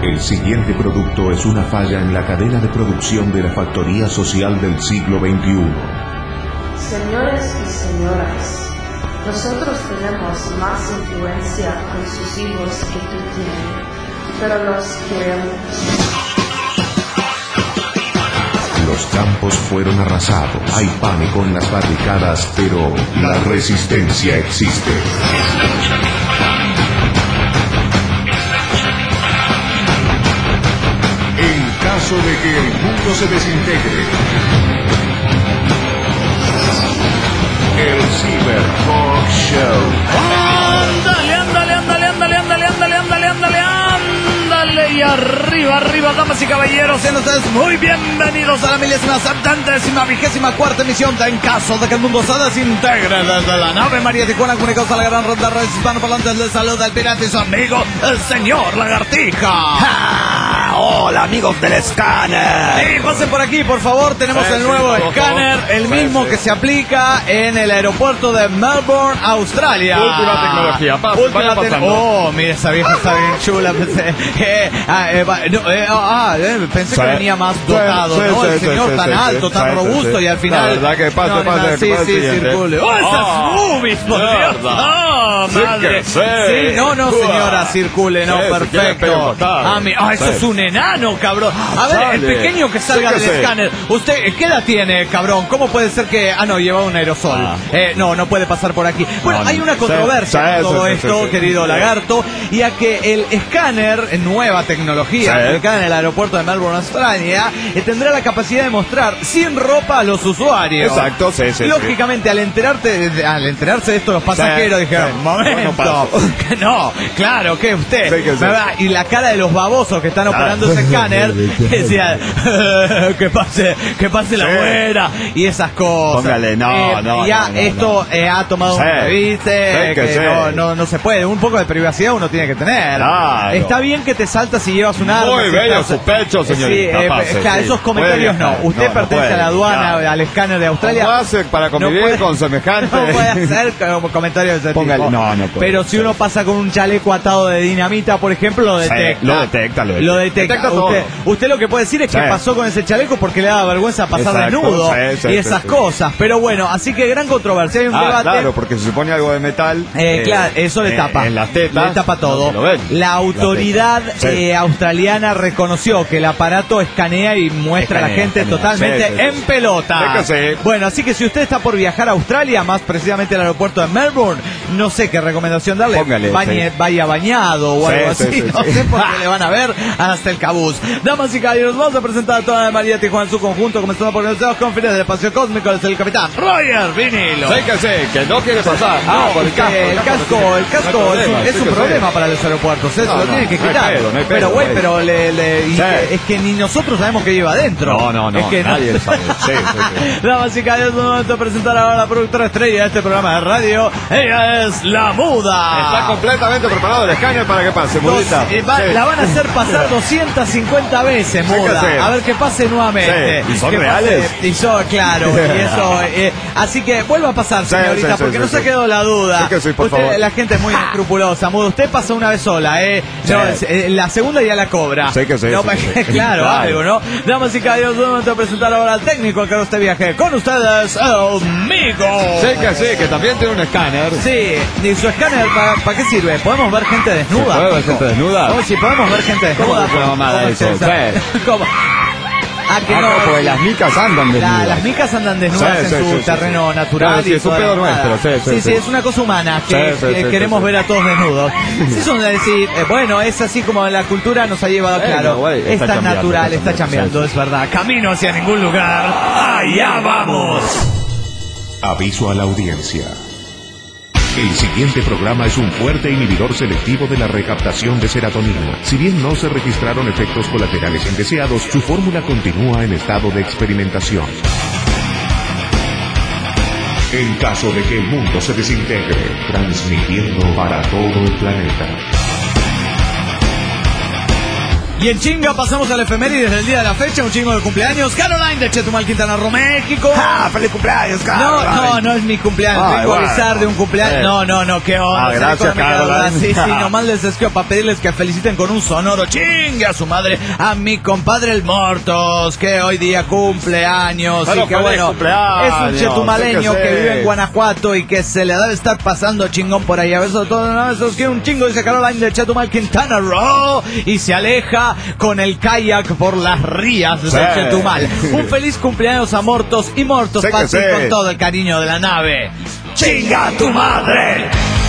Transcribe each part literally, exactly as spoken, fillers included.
El siguiente producto es una falla en la cadena de producción de la factoría social del siglo veintiuno. Señores y señoras, nosotros tenemos más influencia con sus hijos que tú tienes, pero los queremos. Los campos fueron arrasados, hay pánico en las barricadas, pero la resistencia existe. En caso de que el mundo se desintegre, el Cyber Talk Show. Ándale, ándale, ándale, ándale, ándale, ándale, ándale, ándale, ándale. Y arriba, arriba, damas y caballeros, sean ustedes muy bienvenidos a la milésima, septentésima, vigésima cuarta emisión de En Caso de que el Mundo se Desintegre, desde la nave María Tijuana, comunicados a la gran ronda de hispanoparlantes. Les saluda el pirata y su amigo, el señor Lagartija. ¡Ja! Hola, amigos del escáner. Sí, pasen por aquí, por favor. Tenemos sí, el nuevo sí, escáner, el sí, mismo sí. que se aplica en el aeropuerto de Melbourne, Australia. Última tecnología, pasa, Última te Oh, mira, esa vieja está bien chula. Pensé, eh, ah, eh, no, eh, ah, eh, pensé sí. que venía más dotado, sí, ¿no? Sí, el sí, señor sí, tan sí, alto, sí, tan sí, robusto sí. y al final... La verdad que pase, no, pase, no, sí, sí, circule. ¡Oh, esas oh, movies, por Dios! ¡Oh, madre! Sí, sí, no, no, señora, circule, no, sí, perfecto. Ah, mi, ah, eso sí. es un enano, cabrón. A ver, Sale. el pequeño que salga sí, del sí. escáner. ¿Usted qué edad tiene, cabrón? ¿Cómo puede ser que... Ah, no, lleva un aerosol. Ah. Eh, no, no puede pasar por aquí. Bueno, no, hay una controversia en todo esto, querido lagarto, y a que el escáner, nueva tecnología, sí. aplicada en el aeropuerto de Melbourne, Australia, eh, tendrá la capacidad de mostrar sin ropa a los usuarios. Exacto, sí, sí. Lógicamente, sí. al enterarte, de, al enterarse de esto, los pasajeros sí. dijeron, sí. momento, no, no, claro, que usted, sí, que sí. y la cara de los babosos que están ah. operando ese escáner, decían, que pase, que pase sí. la buena, y esas cosas. Póngale, no, eh, no. Ya no, no, esto no. Eh, ha tomado sí. un reviste, sí, que que sí. no, no, no se puede, un poco de privacidad uno tiene que tener. Claro. Está bien que te saltas si llevas un arma. Muy si bello estás... su pecho, señorita. Sí, eh, pase, claro, sí. esos comentarios no. Usted no, pertenece no a la aduana, claro. al escáner de Australia. ¿Cómo hace para convivir no puede, con semejante? No puede hacer comentarios de ese Póngale, tipo. No, no puede. Pero si uno pasa con un chaleco atado de dinamita, por ejemplo, lo detecta. Sí, lo detecta, lo detecta. Lo detecta. detecta usted, usted lo que puede decir es que sí. pasó con ese chaleco porque le da vergüenza pasar Exacto. desnudo sí, sí, y esas sí, sí. cosas. Pero bueno, así que gran controversia. Hay un ah, debate. Claro, porque se supone algo de metal. Eh, eh, claro, eso le eh, tapa. En las tetas. Le tapa todo. No la autoridad sí. eh, australiana reconoció que el aparato escanea y muestra escanea, a la gente escanea. totalmente sí, sí, en sí. pelota. Sí, sí. Bueno, así que si usted está por viajar a Australia, más precisamente al aeropuerto de Melbourne, no sé qué recomendación darle. Póngale, Bañe, sí. Vaya bañado o sí, algo sí, así. Sí, no sí. sé por qué le van a ver hasta el cabuz. Damas y caballeros, vamos a presentar a toda la María Tijuana en su conjunto, comenzando por nuestros conferencias del espacio cósmico. Es el capitán Roger Vinilo. Sí, que sí, que no quiere pasar. Ah, no, por el casco. El casco, el casco no es un, es un problema sí. para los aeropuertos. Eso no, lo no, tienen que no quitar. Pedo, no pedo, pero, güey, pero le, le, sí. que, es que ni nosotros sabemos qué lleva adentro. No, no, no. Es que nadie no. sabe. Sí, sí, sí. Damas y caballeros, es un momento de presentar ahora a la productora estrella de este programa de radio. Ella es La Muda. Está completamente preparado el escáner para que pase, Mudita. Dos, eh, va, sí. La van a hacer pasar doscientas cincuenta veces, Muda. A ver que pase nuevamente. Sí. ¿Y son que reales? Pase, y son, claro. Y eso, eh, así que vuelva a pasar, señorita, sí, sí, porque sí, nos sí. ha quedado la duda. Sí, sí, por usted, favor. La gente es muy escrupulosa. Muda, usted pasa una vez sola, ¿eh? Sí. No, eh, la segunda ya la cobra. Sí, que sí. No, sí, sí, sí. claro, claro, algo, ¿no? Damas y caballeros, vamos a presentar ahora al técnico que este viaje. Con ustedes, el Migo. Sí, que sí, que también tiene un escáner. Sí, y su escáner, ¿para, ¿para qué sirve? ¿Podemos ver gente desnuda? ¿Podemos ver gente desnuda? Oh, sí, podemos ver gente desnuda. ¿Cómo es la mamada eso? ¿Cómo? Ah, que ah, no, no, porque las micas andan desnudas. La, las micas andan desnudas sí, en sí, su sí, terreno sí. natural. Claro, sí, y es un pedo nuestro. Sí, sí, sí, sí, sí, es una cosa humana que, sí, sí, que sí, queremos sí, ver a todos desnudos. Sí, son decir, eh, bueno, es así como la cultura nos ha llevado, bueno, claro. güey, es tan natural, está está chambeando, sí, es verdad. Camino hacia ningún lugar. ¡Allá vamos! Aviso a la audiencia. El siguiente programa es un fuerte inhibidor selectivo de la recaptación de serotonina. Si bien no se registraron efectos colaterales indeseados, su fórmula continúa en estado de experimentación. En caso de que el mundo se desintegre, transmitiendo para todo el planeta. Y en chinga pasamos al efemérides del día de la fecha, un chingo de cumpleaños. Caroline de Chetumal, Quintana Roo, México. ¡Ah, feliz cumpleaños, Caroline! No, no, no es mi cumpleaños. Ay, Vengo a bueno. avisar de un cumpleaños. Eh. No, no, no, qué onda. Ah, gracias, Caroline. Sí, sí, nomás les escribo para pedirles que feliciten con un sonoro chingue a su madre, a mi compadre el Mortos, que hoy día cumpleaños. Pero y que feliz bueno, cumpleaños, es un chetumaleño sí que que sí. vive en Guanajuato y que se le debe estar pasando chingón por ahí. A veces todo, no, esos quiere un chingo, dice Caroline de Chetumal, Quintana Roo, y se aleja con el kayak por las rías de Sí. Chetumal. Un feliz cumpleaños a Mortos y Mortos Sí que para ti sí. con todo el cariño de la nave. ¡Chinga tu madre!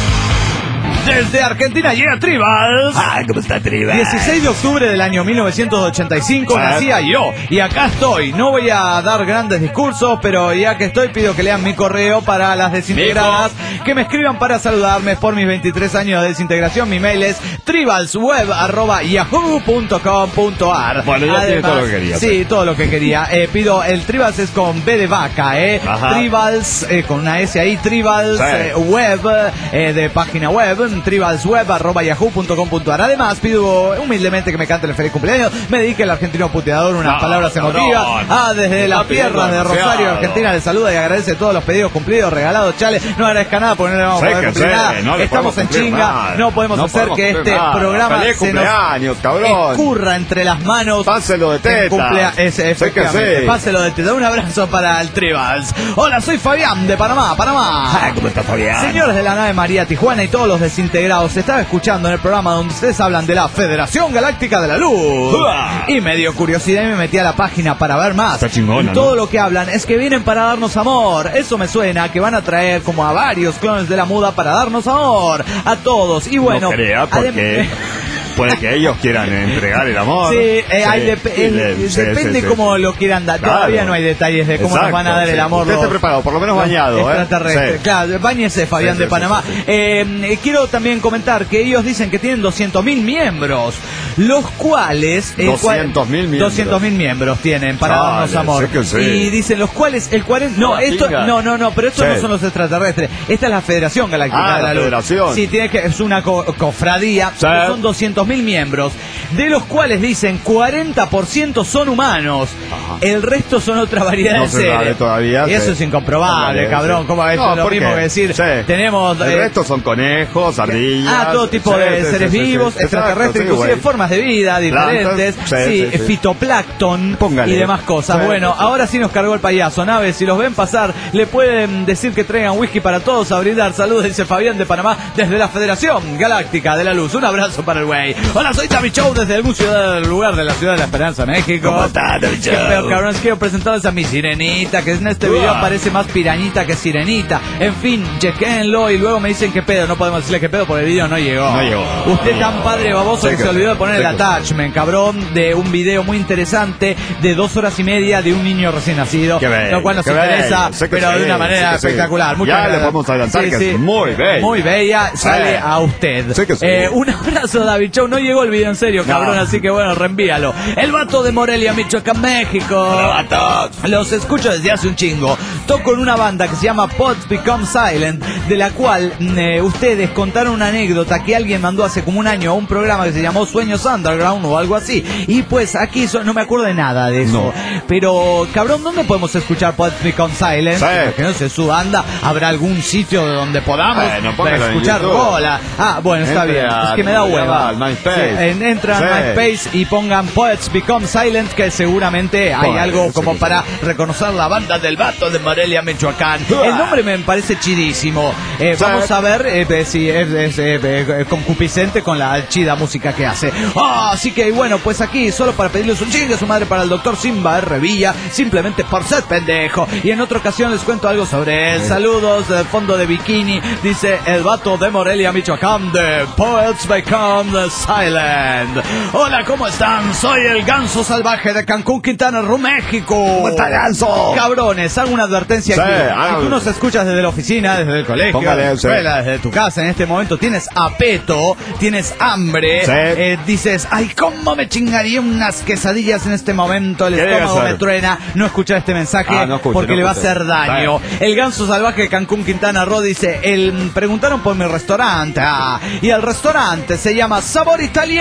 Desde Argentina llega Tribals. ¡Ay, cómo está Tribal! dieciséis de octubre del año mil novecientos ochenta y cinco Ah. nacía yo y acá estoy. No voy a dar grandes discursos, pero ya que estoy pido que lean mi correo para las desintegradas, que me escriban para saludarme por mis veintitrés años de desintegración. Mi mail es tribalsweb arroba yahoo punto com punto ar. Bueno, ya tienes todo lo que querías. Sí, todo lo que quería. Eh, pido, el Tribals es con B de vaca, ¿eh? Ajá. Tribals, eh, con una S ahí, Tribals Sí. eh, web, eh, de página web, tribalsweb arroba yahoo punto com punto ar. Además, pido humildemente que me cante el feliz cumpleaños, me dedique el argentino puteador unas No, palabras no, emotivas. no. Ah, desde Está las tierras de pidiendo Rosario, demasiado. Argentina, le saluda y agradece todos los pedidos cumplidos, regalados, chale. No agradezca nada porque no le vamos Sí a poder que cumplir sí, nada. no le Estamos en podemos cumplir chinga, nada. no podemos No hacer podemos que cumplir este nada. programa Feliz se nos cumpleaños, cabrón. escurra entre las manos. Páselo de En teta. cumplea- es- Sé que efectivamente, sí. Páselo de teta. Un abrazo para el Tribals. Hola, soy Fabián de Panamá, Panamá. Ay, ¿cómo está Fabián? Señores de la nave María Tijuana y todos los desintegrados, estaba escuchando en el programa donde ustedes hablan de la Federación Galáctica de la Luz. ¡Uah! Y me dio curiosidad y me metí a la página para ver más. Está chingona, Y todo ¿no? lo que hablan es que vienen para darnos amor. Eso me suena que van a traer como a varios clones de la muda para darnos amor. A todos. Y bueno. No crea, porque adem- puede que ellos quieran entregar el amor. Sí, eh, hay dep- y el- le- sí, depende sí, sí. cómo lo quieran dar. Claro. Todavía no hay detalles de cómo nos Exacto, van a dar el sí. amor. Usted los- esté preparado, por lo menos los bañado, ¿eh? extraterrestres. Sí. Claro, bañese, Fabián Sí, de sí, Panamá. sí, sí. Eh, quiero también comentar que ellos dicen que tienen doscientos mil miembros, los cuales... el cual- doscientos mil miembros. doscientos mil miembros tienen para Dale, darnos amor. sé que sí. Y dicen los cuales el cuarenta... No, Ah, esto, pinga. no, no, no, pero estos Sí. no son los extraterrestres. Esta es la Federación Galáctica Ah, de la, la Luz. Federación. Sí, tiene que, es una co- cofradía. Sí. que Son doscientos mil miembros, de los cuales dicen cuarenta por ciento son humanos, Ajá. el resto son otra variedad No de se seres. sabe todavía, Y eso sí. es incomprobable, Sí, cabrón. sí. ¿Cómo es No, lo ¿por mismo qué? que decir? Sí. Tenemos El eh, resto son conejos, ardillas. Ah, todo tipo Sí, de sí, seres sí, sí, vivos, sí. extraterrestres, Exacto, sí, inclusive güey. formas de vida diferentes, Plantas, sí, sí, sí, sí. fitoplancton Póngale. y demás cosas. Sí, bueno, sí, sí. ahora sí nos cargó el payaso. Naves, si los ven pasar, le pueden decir que traigan whisky para todos a brindar. Saludos, dice Fabián de Panamá, desde la Federación Galáctica de la Luz. Un abrazo para el güey. Hola, soy Tavi Show desde algún ciudad, lugar de la ciudad de la Esperanza, México. ¿Cómo estás, Tavi Qué Show? feo, cabrones. Quiero presentarles a mi sirenita, que en este video Uah. parece más pirañita que sirenita. En fin, chequéenlo y luego me dicen qué pedo. No podemos decirle qué pedo porque el video no llegó. No llegó. Usted tan padre baboso que Cheque, se olvidó de poner el cheque. attachment, cabrón, de un video muy interesante de dos horas y media de un niño recién nacido. Qué bello, lo cual nos qué interesa, bello. Sé que pero de sí, una manera sé que sí. espectacular. Muchas Ya le gracias. podemos adelantar que es muy bella. Muy bella, sale Sí. a usted. Sé que sí. Eh, un abrazo, David Show. No llegó el video en serio, cabrón, No. así que bueno, reenvíalo. El vato de Morelia, Michoacán, México. Los escucho desde hace un chingo. Toco en una banda que se llama Pods Become Silent, de la cual mm, eh, ustedes contaron una anécdota que alguien mandó hace como un año a un programa que se llamó Sueños Underground o algo así. Y pues aquí so- no me acuerdo de nada de eso. No. Pero, cabrón, ¿dónde podemos escuchar Pods Become Silent? Sí. Que no sé, su banda. ¿Habrá algún sitio donde podamos Bueno, póngalo en escuchar YouTube. rola? Ah, bueno, está Entre bien. a- Es que me da hueva. al MySpace. Sí, en- entran Sí. a MySpace y pongan Poets Become Silent, que seguramente hay Bueno, algo sí, como sí, para sí. reconocer la banda del vato de Morelia, Michoacán. Uah. El nombre me parece chidísimo. Eh, Sí. Vamos a ver eh, eh, si es, es, eh, eh, concupiscente con la chida música que hace. Ah, así que bueno, pues aquí solo para pedirles un chingue a su madre para el doctor Simba R. Villa, simplemente por ser pendejo. Y en otra ocasión les cuento algo sobre él. Saludos del fondo de bikini, dice el vato de Morelia, Michoacán, de Poets Become Silent. Hola, ¿cómo están? Soy el ganso salvaje de Cancún, Quintana Roo, México. ¿Cómo está, ganso? Cabrones, hago una advertencia Sí, aquí. haga- Si tú nos escuchas desde la oficina, desde el colegio, Póngale, de la sí. escuela, desde tu casa, en este momento tienes apeto, tienes hambre, Sí. eh, dices, ay, ¿cómo me chingaría unas quesadillas en este momento? El ¿Qué debe estómago me hacer? truena. No escucha este mensaje Ah, no escuche, porque no le va a escuche. hacer daño. El ganso salvaje de Cancún, Quintana Roo dice, el, preguntaron por mi restaurante, ah, y el restaurante se llama Sabor Italiano.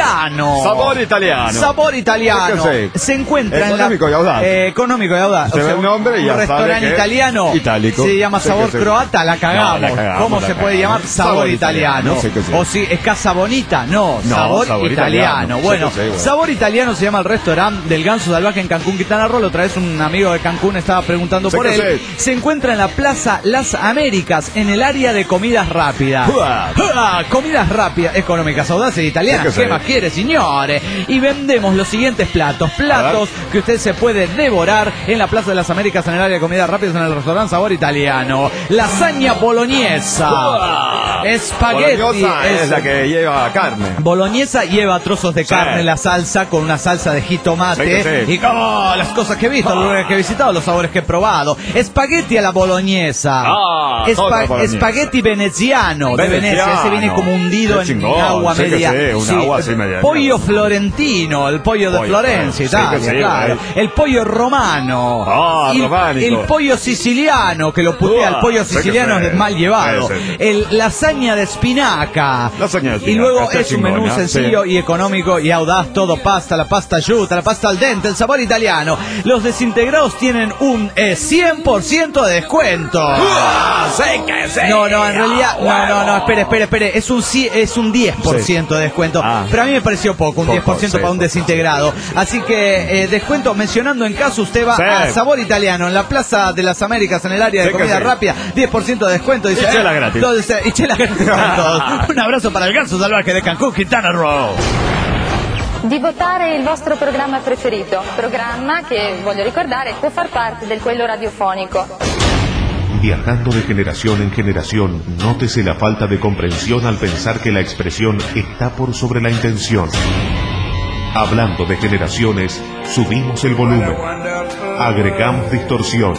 italiano. Sabor italiano. Sabor italiano. Sí. Se encuentra económico en la... y audaz. Eh, económico y audaz. Se ve el nombre y ya un sabe restaurante que italiano. Itálico. Se llama Sí, Sabor que sí. Croata, la cagamos. No, la cagamos, ¿Cómo la se puede cagamos. llamar? Sabor, Sabor italiano. italiano. Sí, que sí. O si es Casa Bonita, no. No, sabor, sabor italiano. italiano. Bueno, Sí, que sí, bueno. Sabor Italiano se llama el restaurante del Ganso Salvaje en Cancún, Quintana Roo. Otra vez un amigo de Cancún estaba preguntando Sí, por que él. sí. Se encuentra en la Plaza Las Américas, en el área de comidas rápidas. Uah. ¡Uah! Comidas rápidas, económicas, audaces e italianas. Sí, que ¿Qué sí. más quiere, señores? Y vendemos los siguientes platos. Platos que usted se puede devorar en la Plaza de las Américas, en el área de comidas rápidas, en el restaurante Sabor Italiano. Lasaña boloñesa. Uah. Espagueti. Bolognosa es la que lleva carne. Boloñesa lleva trozos de Sí. carne, la salsa con una salsa de jitomate. Sí que sí. Y oh, las cosas que he visto, los lugares que he visitado, los sabores que he probado. Espagueti a la boloñesa. Ah, Espa- otra boloñesa. Espagueti veneziano, de Venecia. Ese Veneziano. viene como hundido Qué en chingón. agua Sí que media. sí, un agua así media. Pollo florentino, el pollo de Pollo, Florencia, sí que Italia, sí, claro. güey. El pollo romano. Ah, el, románico. el pollo siciliano, que lo putea. El Uah, pollo sí que siciliano sí. es mal llevado. Sí, sí, sí. El lasaña de espinaca. Lasaña de espinaca, Y luego está es un menú chingona, sencillo sí. y económico y audaz, todo pasta, la pasta yuta, la pasta al dente, el sabor italiano. Los desintegrados tienen un eh, cien por ciento de descuento. No, no, en realidad, no, no, no, espere, espere, espere, es un, ci- es un diez por ciento de descuento, Ah. pero a mí me pareció poco, un Poco, diez por ciento sí, para un poco. desintegrado. Así que, eh, descuento, mencionando en caso, usted va Sí. a Sabor Italiano, en la Plaza de las Américas, en el área de Sí que comida sí. rápida, diez por ciento de descuento. Dice, Y chela eh, gratis. entonces, eh, y chela gratis para todos. Un abrazo para el Ganso Salvaje de Cancún, Quintana Roo. Di votare il vostro programma preferito, programma che, voglio ricordare, può far parte del quello radiofonico. Viajando de generación en generación, nótese la falta de comprensión al pensar que la expresión está por sobre la intención. Hablando de generaciones, subimos el volumen, agregamos distorsión.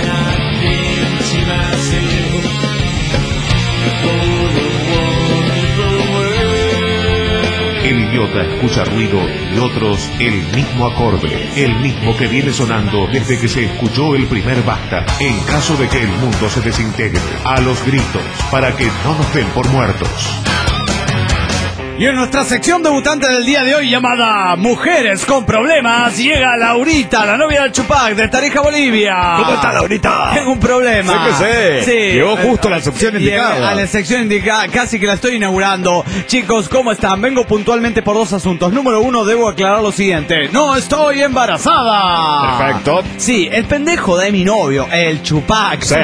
El idiota escucha ruido y otros el mismo acorde, el mismo que viene sonando desde que se escuchó el primer basta, en caso de que el mundo se desintegre, a los gritos, para que no nos den por muertos. Y en nuestra sección debutante del día de hoy llamada Mujeres con Problemas, llega Laurita, la novia del Chupac de Tarija, Bolivia. ¿Cómo está, Laurita? Tengo un problema. Sí que sé. Llegó justo a la sección Llega indicada. A la sección indicada, casi que la estoy inaugurando. Chicos, ¿cómo están? Vengo puntualmente por dos asuntos. Número uno, debo aclarar lo siguiente. No estoy embarazada. Perfecto. Sí, el pendejo de mi novio, el Chupac, Sí.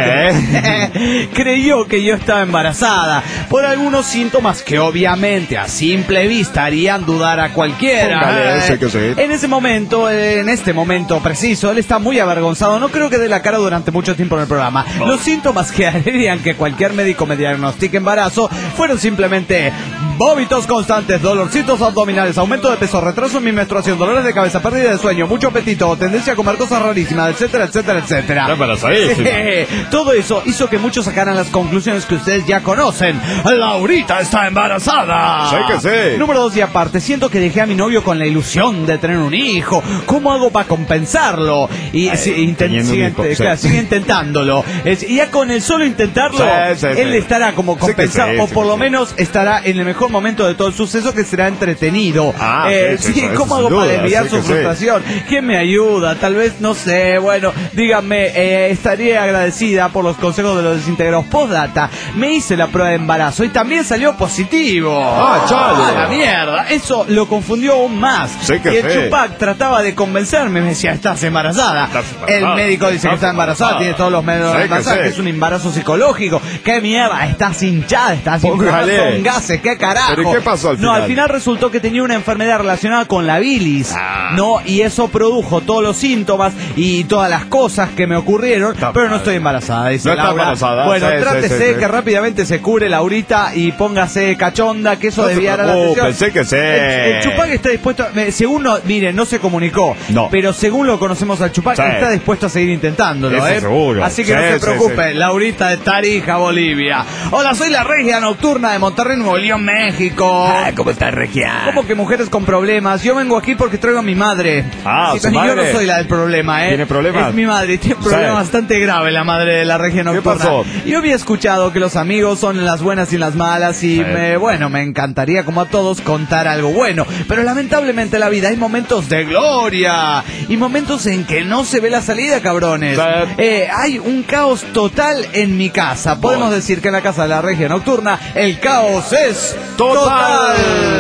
creyó que yo estaba embarazada por algunos síntomas que obviamente así simple vista harían dudar a cualquiera. Póngale, eh. sí que sí. En ese momento, eh, en este momento preciso, él está muy avergonzado. No creo que dé la cara durante mucho tiempo en el programa. No. Los síntomas que harían que cualquier médico me diagnostique embarazo fueron simplemente vómitos constantes, dolorcitos abdominales, aumento de peso, retraso en mi menstruación, dolores de cabeza, pérdida de sueño, mucho apetito, tendencia a comer cosas rarísimas, etcétera, etcétera, etcétera. Está embarazadísima. Todo eso hizo que muchos sacaran las conclusiones que ustedes ya conocen. Laurita está embarazada. Sí que sí. Número dos, y aparte, siento que dejé a mi novio con la ilusión de tener un hijo. ¿Cómo hago para compensarlo? Y Ay, si- inten- teniendo un sigue, hijo, int- sí. claro, sigue intentándolo. Es- y ya con el solo intentarlo, Sí, sí, él sí. estará como Sí que compensado, sí, o sí por que lo sí. menos estará en el mejor momento de todo el suceso, que será entretenido. Ah, Eh, sí, sí, sí, eso, ¿cómo eso hago sin para duda, desviar sí su que sí. frustración? ¿Quién me ayuda? Tal vez, no sé, bueno, díganme, eh, estaría agradecida por los consejos de los desintegrados. Postdata, me hice la prueba de embarazo y también salió positivo. Ah, chale. ¡A la mierda! Eso lo confundió aún más. Sí que y el sí. Chupac trataba de convencerme, me decía, estás embarazada. Estás embarazada, El médico dice que estás está embarazada, embarazada. tiene todos los medios Sí de que embarazo, sí. que es un embarazo psicológico. ¡Qué mierda! Estás hinchada, estás inflamada, Póngale. son gases, ¿qué carajo? ¿Pero y qué pasó al No, al final? final resultó que tenía una enfermedad relacionada con la bilis, Ah. ¿no? Y eso produjo todos los síntomas y todas las cosas que me ocurrieron, Está pero no mal. estoy embarazada, dice No está Laura. embarazada, Bueno, sí, sí, trátese sí, sí. que rápidamente se cure, Laurita, y póngase cachonda, que eso No se desviará la preocupe, atención. sé que sé. El, el Chupac está dispuesto, me- según no, miren, no se comunicó, No. pero según lo conocemos al Chupac, Sí. está dispuesto a seguir intentándolo, Eso ¿eh? seguro. Así que Sí, no se sí, preocupe, sí, sí. Laurita de Tarija, Bolivia. Hola, soy la Regia Nocturna de Monterrey, Nuevo León, México. Ah, ¿cómo está, Regia? ¿Cómo que mujeres con problemas? Yo vengo aquí porque traigo a mi madre. Ah, sí, su pero madre. Yo no soy la del problema, ¿eh? ¿Tiene problemas? Es mi madre, tiene un problema ¿Sabe? bastante grave, la madre de la Regia Nocturna. ¿Qué pasó? Yo había escuchado que los amigos son las buenas y las malas y, Sí. me, bueno, me encantaría, como a todos, contar algo bueno. Pero lamentablemente en la vida hay momentos de gloria y momentos en que no se ve la salida, cabrones. Sí. Eh, hay un caos total en mi casa. Podemos Bueno. decir que en la casa de la Regia Nocturna el caos es Total. total.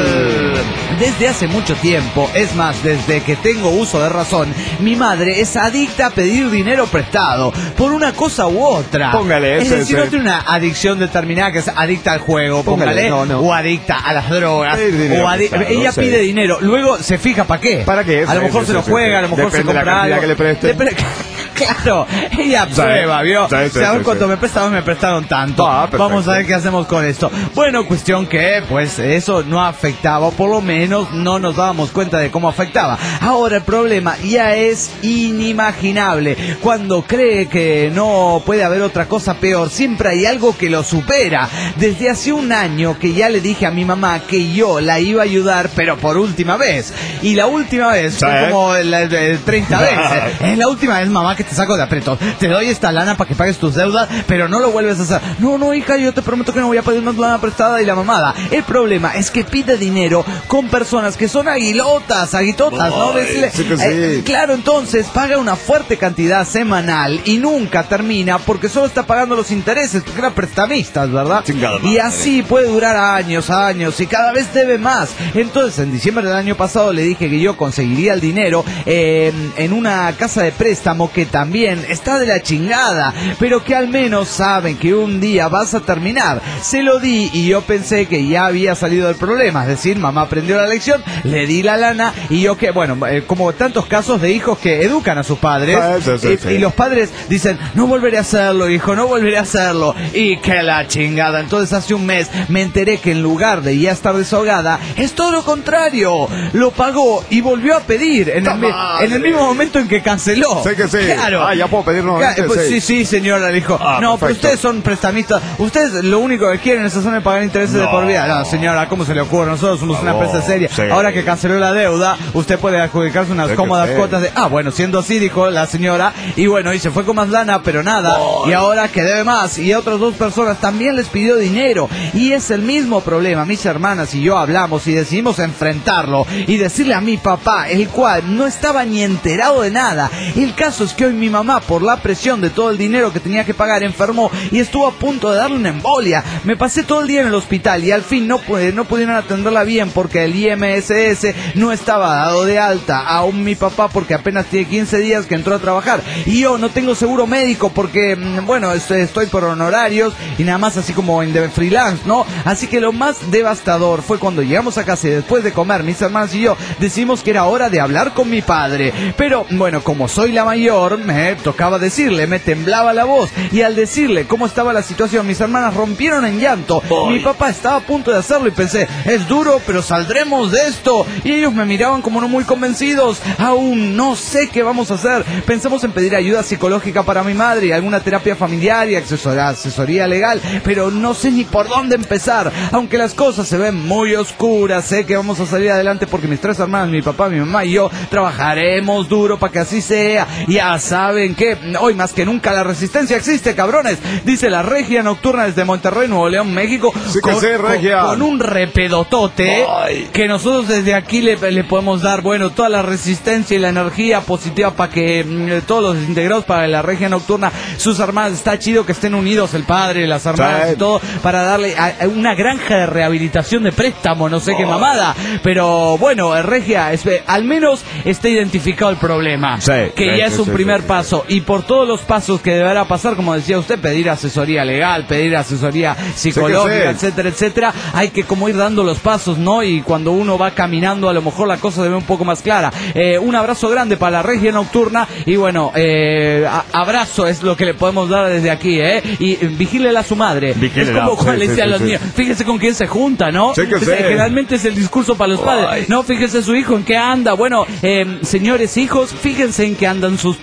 Desde hace mucho tiempo, es más, desde que tengo uso de razón, mi madre es adicta a pedir dinero prestado por una cosa u otra. Póngale, Es ese, decir, ese. no tiene una adicción determinada que es adicta al juego, póngale, Póngale, no, no. o adicta a las drogas, Pedir dinero o adi- prestado, ella no sé. pide dinero, luego se fija para qué. ¿Para qué? A lo Sí, mejor sí, se lo sí, juega, sí. a lo mejor Depende se de la compra cantidad algo. que le presten. Depende- Claro, ella prueba, ¿vio? Sí, sí, o sea, sí, cuánto sí. me prestaron, me prestaron tanto. Ah, perfecto. Vamos a ver qué hacemos con esto. Bueno, cuestión que, pues, eso no afectaba, o por lo menos no nos dábamos cuenta de cómo afectaba. Ahora el problema ya es inimaginable. Cuando cree que no puede haber otra cosa peor, siempre hay algo que lo supera. Desde hace un año que ya le dije a mi mamá que yo la iba a ayudar, pero por última vez. Y la última vez fue ¿Sabes? como la- la- treinta veces. Es la última vez, mamá, que te saco de aprietos. Te doy esta lana para que pagues tus deudas, pero no lo vuelves a hacer. No, no, hija, yo te prometo que no voy a pedir más lana prestada y la mamada. El problema es que pide dinero con personas que son aguilotas, aguitotas, ¿no? Ay, Decirle, sí que sí. eh, claro, entonces paga una fuerte cantidad semanal y nunca termina porque solo está pagando los intereses, porque eran prestamistas, ¿verdad? Chingada Y madre. así puede durar años, años y cada vez debe más. Entonces, en diciembre del año pasado le dije que yo conseguiría el dinero eh, en una casa de préstamo que también está de la chingada, pero que al menos saben que un día vas a terminar. Se lo di y yo pensé que ya había salido del problema, es decir, mamá aprendió la lección, le di la lana y yo que, bueno, eh, como tantos casos de hijos que educan a sus padres Sí, sí, sí, y, sí. y los padres dicen, no volveré a hacerlo, hijo, no volveré a hacerlo, y que la chingada. Entonces hace un mes me enteré que en lugar de ya estar desahogada, es todo lo contrario, lo pagó y volvió a pedir en el, mi- en el mismo momento en que canceló. Sé que sí. Claro. Ah, ya puedo pedir nuevamente, Claro, pues sí. sí, sí, señora, le dijo. Ah, no, pero perfecto. ustedes son prestamistas. Ustedes lo único que quieren es hacerme pagar intereses de No. por vida. No, señora, ¿cómo se le ocurre? Nosotros somos una favor, empresa seria. sí. Ahora que canceló la deuda, usted puede adjudicarse unas Sé que cómodas sí. cuotas de... Ah, bueno, siendo así, dijo la señora. Y bueno, y se fue con más lana, pero nada. Y ahora que debe más. Y a otras dos personas también les pidió dinero. Y es el mismo problema. Mis hermanas y yo hablamos y decidimos enfrentarlo. Y decirle a mi papá, el cual no estaba ni enterado de nada. El caso es que hoy mi mamá, por la presión de todo el dinero que tenía que pagar, enfermó y estuvo a punto de darle una embolia. Me pasé todo el día en el hospital y al fin no, pu- no pudieron atenderla bien porque el I M S S no estaba dado de alta. Aún mi papá porque apenas tiene quince días que entró a trabajar. Y yo no tengo seguro médico porque, mm, bueno, est- estoy por honorarios y nada más así como en de freelance, ¿no? Así que lo más devastador fue cuando llegamos a casa y después de comer, mis hermanas y yo decidimos que era hora de hablar con mi padre. Pero, bueno, como soy la mayor, me tocaba decirle, me temblaba la voz. Y al decirle cómo estaba la situación, mis hermanas rompieron en llanto. Mi papá estaba a punto de hacerlo y pensé, es duro, pero saldremos de esto. Y ellos me miraban como no muy convencidos. Aún no sé qué vamos a hacer. Pensamos en pedir ayuda psicológica para mi madre, alguna terapia familiar y asesoría, asesoría legal, pero no sé ni por dónde empezar. Aunque las cosas se ven muy oscuras, sé que vamos a salir adelante porque mis tres hermanas, mi papá, mi mamá y yo trabajaremos duro para que así sea. Ya saben que hoy más que nunca la resistencia existe, cabrones. Dice la Regia Nocturna desde Monterrey, Nuevo León, México. Sí que con, sí, Regia. con- con un repedotote Ay. que nosotros desde aquí le, le podemos dar, bueno, toda la resistencia y la energía positiva para que mm, todos los integrados para la Regia Nocturna, sus hermanas, está chido que estén unidos el padre, las hermanas Sí. y todo, para darle a, a una granja de rehabilitación de préstamo, no sé qué mamada, pero bueno, Regia, es- al menos está identificado el problema, Sí, que sí, ya sí, es un sí, primer sí. paso, y por todos los pasos que deberá pasar, como decía usted, pedir asesoría legal, pedir asesoría psicológica, sí. etcétera, etcétera, hay que como ir dando los pasos, ¿no? Y cuando uno va caminando, a lo mejor la cosa se ve un poco más clara. Eh, un abrazo grande para la Regia Nocturna, y bueno, eh, a- abrazo es lo que le podemos dar desde aquí, ¿eh? Y eh, vigílela a su madre. Vigílela, Es como cuando sí, le sí, decía a sí, los sí. niños, fíjese con quién se junta, ¿no? Sí que Es- sí. Generalmente es el discurso para los padres. Ay. No, fíjese su hijo en qué anda. Bueno, eh, señores hijos, fíjense en qué andan sus padres.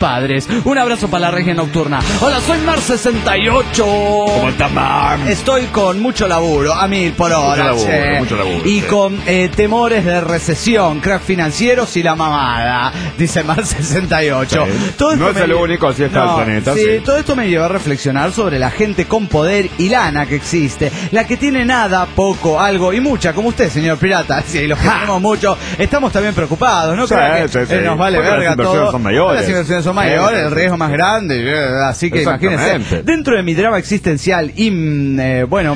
Un abrazo para la regia nocturna. Hola, soy Mar sesenta y ocho. ¿Cómo estás, Mar? Estoy con mucho laburo, a mil por hora. Mucho laburo, mucho laburo. Y sí. con eh, temores de recesión, crack financieros y la mamada, dice Mar sesenta y ocho. Sí. Todo no es me... el único, así está no, el planeta. Sí, sí, todo esto me lleva a reflexionar sobre la gente con poder y lana que existe. La que tiene nada, poco, algo y mucha, como usted, señor pirata. Sí, los que ja. tenemos mucho, estamos también preocupados, ¿no? Sí, Creo sí, que sí. eh, nos vale Porque verga las inversiones todo. son mayores. Las inversiones son mayores, sí, el riesgo más grande. Así que imagínense. Dentro de mi drama existencial y, eh, bueno,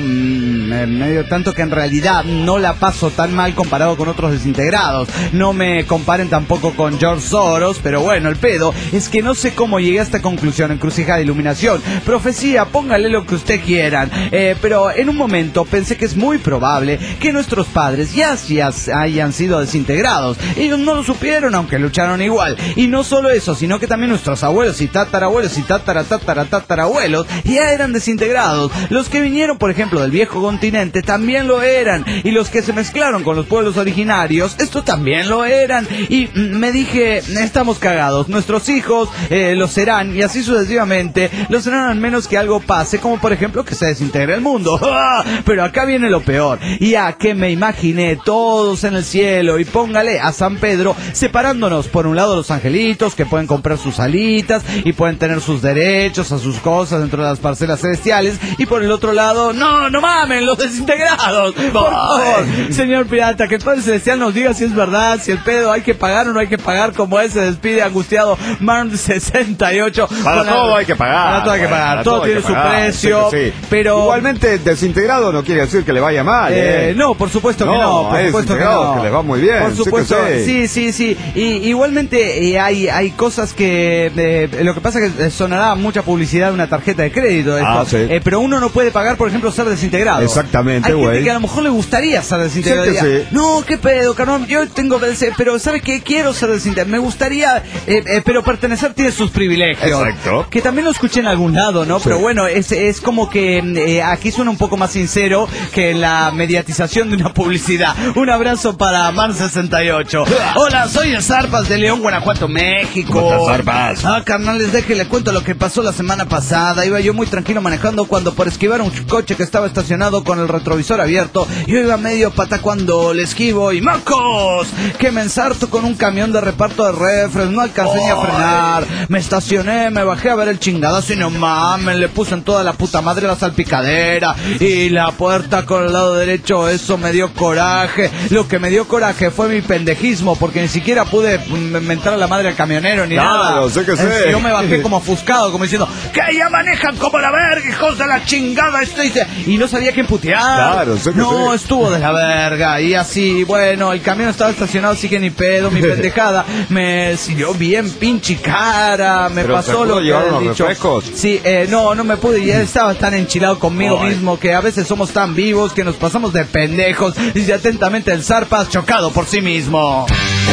medio tanto que en realidad no la paso tan mal comparado con otros desintegrados. No me comparen tampoco con George Soros, pero bueno, el pedo es que no sé cómo llegué a esta conclusión, encrucijada de iluminación, profecía, póngale lo que usted quieran, eh, pero en un momento pensé que es muy probable que nuestros padres ya, ya hayan sido desintegrados. Ellos no lo supieron, aunque lucharon igual. Y no solo eso, sino que también nuestros abuelos y tatarabuelos y tatara, tatara, tatarabuelos ya eran desintegrados. Los que vinieron, por ejemplo, del viejo continente también lo eran. Y los que se mezclaron con los pueblos originarios, estos también lo eran. Y me dije, estamos cagados. Nuestros hijos eh, lo serán y así sucesivamente. Lo serán al menos que algo pase, como por ejemplo que se desintegre el mundo. Pero acá viene lo peor. Ya que me imaginé todos en el cielo y póngale a San Pedro separándonos. Por un lado los angelitos que pueden comprar sus alitas y pueden tener sus derechos a sus cosas dentro de las parcelas celestiales, y por el otro lado, no, no mamen, los desintegrados. Por favor, señor pirata, que el Padre Celestial nos diga si es verdad, si el pedo hay que pagar o no hay que pagar, como ese despide angustiado Marn sesenta y ocho. Para todo la... hay que pagar. Para todo hay que pagar, para todo, todo tiene su pagar. precio, sí, sí. pero... Igualmente, desintegrado no quiere decir que le vaya mal, eh, ¿eh? No, por supuesto que no, no, por supuesto que no. que les va muy bien. Por supuesto, sí, sí, sí. Y igualmente eh, hay hay cosas que eh, lo que pasa es que sonará mucha publicidad de una tarjeta de crédito, esto, ah, sí. eh, pero uno no puede pagar, por ejemplo, ser desintegrado. Exactamente, güey. Hay gente wey. que a lo mejor le gustaría ser desintegrado. Sí, que sí. No, qué pedo, carnal, yo tengo, pero ¿sabe qué? Quiero ser desintegrado. Me gustaría, eh, eh, pero pertenecer tiene sus privilegios. Exacto. Que también lo escuché en algún lado, ¿no? Sí. Pero bueno, es, es como que eh, aquí suena un poco más sincero que la mediatización de una publicidad. Un abrazo para Man sesenta y ocho. Hola, soy el Zarpas de León, Guanajuato, México. ¿Cómo estás, Zarpas? Ah, carnales, déjenle cuento lo que pasó la semana pasada. Iba yo muy tranquilo manejando cuando por esquivar un coche que estaba estacionado con el retrovisor abierto, yo iba medio pata cuando le esquivo y ¡macos! Que me ensarto con un camión de reparto de refres, no alcancé ni a frenar. Me estacioné, me bajé a ver el chingadazo y no mames, le puse en toda la puta madre la salpicadera y la puerta con el lado derecho, eso me dio coraje. Lo que me dio coraje fue mi pendejismo, porque ni siquiera pude mentar a la madre al camionero ni claro, nada. Sé que sé. Yo me bajé como ofuscado, como diciendo, que ya manejan como la verga, hijos de la chingada. Estoy... Y no sabía quién putear. Claro, sé que no, sé. estuvo de la verga. Y así, bueno, el camión estaba estacionado, así que ni pedo, mi pendejada. Me siguió bien pinche cara, me ¿Pero pasó lo que los dicho. refrescos? Sí, eh, no, no me pude, ya estaba tan enchilado conmigo Ay. mismo que a veces somos tan vivos que nos pasamos de pendejos. Dice atentamente el Zarpas, chocado por sí mismo.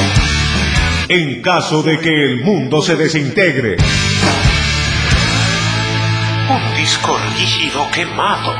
En caso de que el mundo se desintegre. Un disco rígido quemado.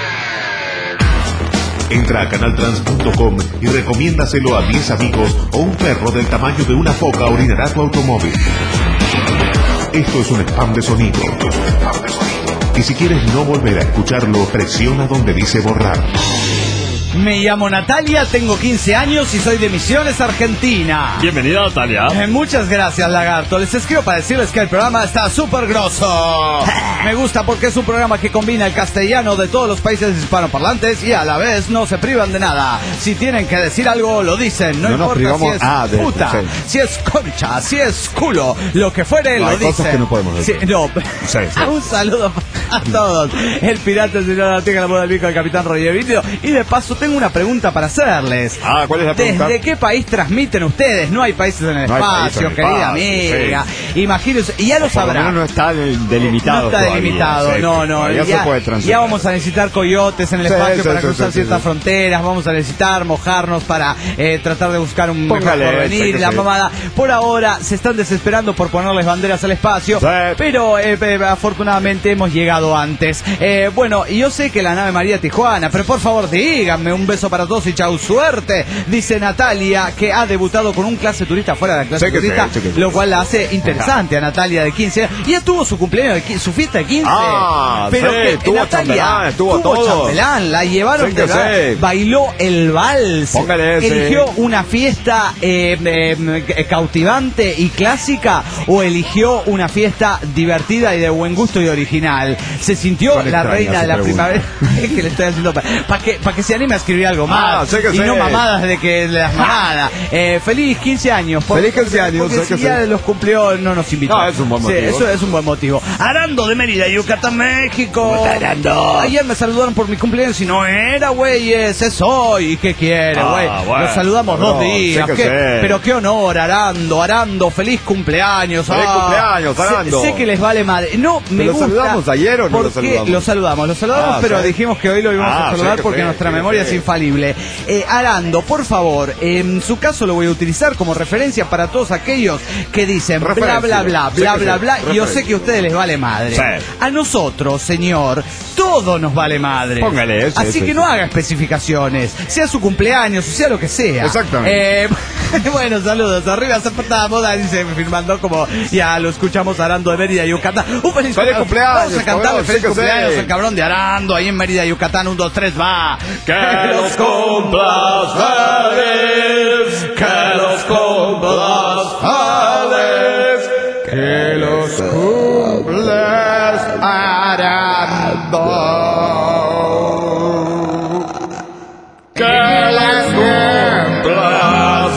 Entra a canal trans punto com y recomiéndaselo a diez amigos o un perro del tamaño de una foca orinará tu automóvil. Esto es un spam de sonido. Y si quieres no volver a escucharlo, presiona donde dice borrar. Me llamo Natalia, tengo quince años y soy de Misiones, Argentina. Bienvenida, Natalia. Eh, muchas gracias, lagarto. Les escribo para decirles que el programa está súper grosso. Me gusta porque es un programa que combina el castellano de todos los países hispanoparlantes y a la vez no se privan de nada. Si tienen que decir algo, lo dicen. No, no importa si es ah, de, puta, sí. si es concha, si es culo, lo que fuere, no, lo hay dicen. Cosas que no podemos decir. Sí, no. Sí, sí. Un saludo a todos. El pirata, el señor Artiga, la moda del bico, el capitán Roger Video. Y de paso, tengo una pregunta para hacerles. Ah, ¿cuál es la pregunta? ¿Desde qué país transmiten ustedes? No hay países en el no espacio, en el querida espacio, amiga. Sí. Imagínense, y ya lo sabrán. No está delimitado. No está todavía, delimitado, sí. no, no. Ya, ya, se puede transitar. ya vamos a necesitar coyotes en el sí, espacio sí, para sí, cruzar sí, ciertas sí. fronteras. Vamos a necesitar mojarnos para eh, tratar de buscar un Póngale, mejor porvenir. sí, La sí. mamada. Por ahora se están desesperando por ponerles banderas al espacio. Sí. Pero eh, eh, afortunadamente hemos llegado antes. Eh, bueno, y yo sé que la nave María Tijuana, pero por favor díganme enorme. Un beso para todos y chau, suerte. Dice Natalia, que ha debutado con un clase turista fuera de la clase sé que turista, sé, sé que sé. lo cual la hace interesante a Natalia de quince años. Y ya tuvo su cumpleaños, de quince, su fiesta de quince. Ah, pero sí, que estuvo Natalia chambelán, estuvo tuvo todo. chambelán, la llevaron Sí de que verdad, sé. bailó el vals, Póngale ese. eligió una fiesta eh, eh, cautivante y clásica o eligió una fiesta divertida y de buen gusto y original. Se sintió Con la extraña reina de su la pregunta. primavera. que le estoy haciendo para pa que, pa que se anime a escribir algo más Ah, sé que y sé. no mamadas de que las mamadas. Eh, feliz quince años. Por, Feliz quince años, porque sé que si ya sé. los cumplió no nos invitó. No, es un buen Sí, motivo. eso es un buen motivo. Arando de Mérida, Yucatán, México. ¿Cómo está, Arando? Ayer me saludaron por mi cumpleaños y no era, güeyes, es hoy. ¿Y qué quiere, Ah, güey? bueno, Los saludamos dos no, días. sé que Qué- sé. pero qué honor, Arando, Arando, feliz cumpleaños. Feliz Ah, cumpleaños, sé- Arando. Sé, que les vale madre. No, me ¿Lo gusta. saludamos ayer o no lo porque saludamos? Lo saludamos, lo saludamos, Ah, pero sí. dijimos que hoy lo íbamos Ah, a saludar sí que porque sí, nuestra sí que memoria sí. es infalible. Eh, Arando, por favor, en su caso lo voy a utilizar como referencia para todos aquellos que dicen bla, Referencia. bla, bla, Sí bla, que bla, sí. bla, y yo sé Referencia. que a ustedes les vale madre. Sí. A nosotros, señor, todo nos vale madre. Póngale ese, Así ese, que ese. no haga especificaciones, sea su cumpleaños, o sea lo que sea. Exactamente. Eh, bueno, saludos. Arriba se portamos, dice firmando como ya lo escuchamos Arando de Mérida, Yucatán. Un feliz, Feliz cumpleaños, Vamos a cantarle cabrón, feliz sí que cumpleaños sí. al cabrón de Arando ahí en Mérida, Yucatán. Un, dos, tres, va. Que los cumplas feliz, que los cumplas feliz, que los cumplas Arando, que los cumplas